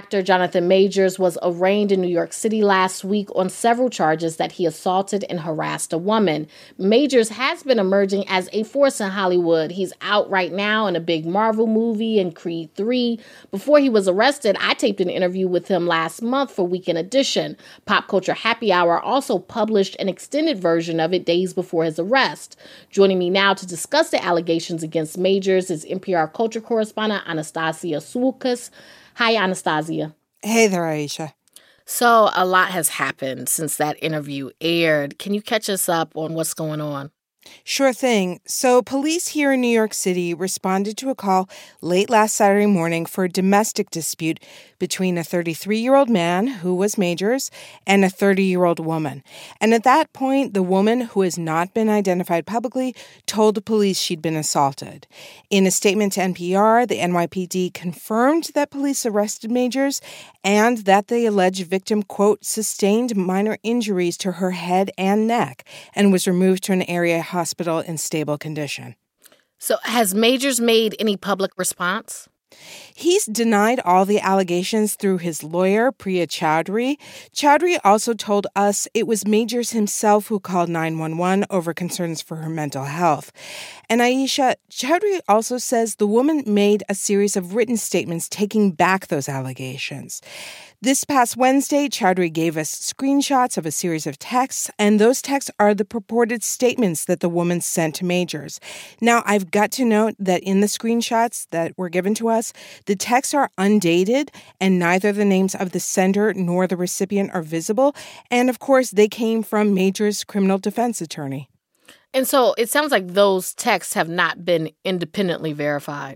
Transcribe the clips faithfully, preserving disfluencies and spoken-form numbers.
Actor Jonathan Majors was arraigned in New York City last week on several charges that he assaulted and harassed a woman. Majors has been emerging as a force in Hollywood. He's out right now in a big Marvel movie and Creed three. Before he was arrested, I taped an interview with him last month for Weekend Edition. Pop Culture Happy Hour also published an extended version of it days before his arrest. Joining me now to discuss the allegations against Majors is N P R culture correspondent Anastasia Sulkas. Hi, Anastasia. Hey there, Aisha. So a lot has happened since that interview aired. Can you catch us up on what's going on? Sure thing. So police here in New York City responded to a call late last Saturday morning for a domestic dispute between a thirty-three-year-old man, who was Majors, and a thirty-year-old woman. And at that point, the woman, who has not been identified publicly, told the police she'd been assaulted. In a statement to N P R, the N Y P D confirmed that police arrested Majors and that the alleged victim, quote, sustained minor injuries to her head and neck and was removed to an area hospital in stable condition. So has Majors made any public response? He's denied all the allegations through his lawyer, Priya Chowdhury. Chowdhury also told us it was Majors himself who called nine one one over concerns for her mental health. And Aisha, Chowdhury also says the woman made a series of written statements taking back those allegations. This past Wednesday, Chowdhury gave us screenshots of a series of texts, and those texts are the purported statements that the woman sent to Majors. Now, I've got to note that in the screenshots that were given to us, the texts are undated, and neither the names of the sender nor the recipient are visible. And, of course, they came from Majors' criminal defense attorney. And so it sounds like those texts have not been independently verified.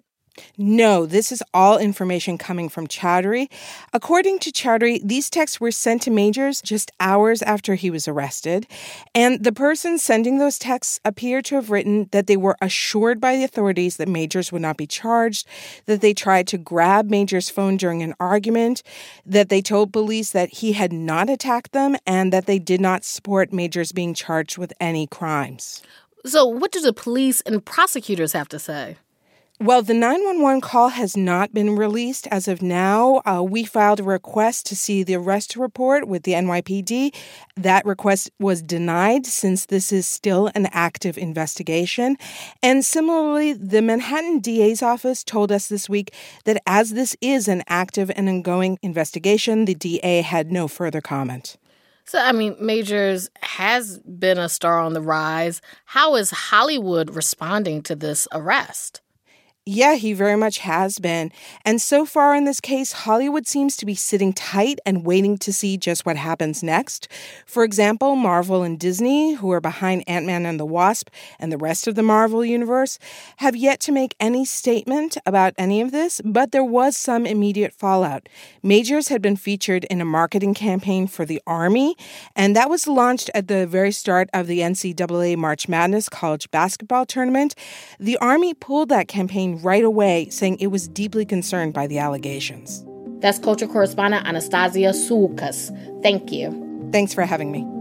No, this is all information coming from Chowdhury. According to Chowdhury, these texts were sent to Majors just hours after he was arrested, and the person sending those texts appeared to have written that they were assured by the authorities that Majors would not be charged, that they tried to grab Majors' phone during an argument, that they told police that he had not attacked them, and that they did not support Majors being charged with any crimes. So what do the police and prosecutors have to say? Well, the nine one one call has not been released as of now. Uh, we filed a request to see the arrest report with the N Y P D. That request was denied since this is still an active investigation. And similarly, the Manhattan D A's office told us this week that as this is an active and ongoing investigation, the D A had no further comment. So, I mean, Majors has been a star on the rise. How is Hollywood responding to this arrest? Yeah, he very much has been. And so far in this case, Hollywood seems to be sitting tight and waiting to see just what happens next. For example, Marvel and Disney, who are behind Ant-Man and the Wasp and the rest of the Marvel universe, have yet to make any statement about any of this, but there was some immediate fallout. Majors had been featured in a marketing campaign for the Army, and that was launched at the very start of the N C double A March Madness college basketball tournament. The Army pulled that campaign right away, saying it was deeply concerned by the allegations. That's culture correspondent Anastasia Sulkas. Thank you. Thanks for having me.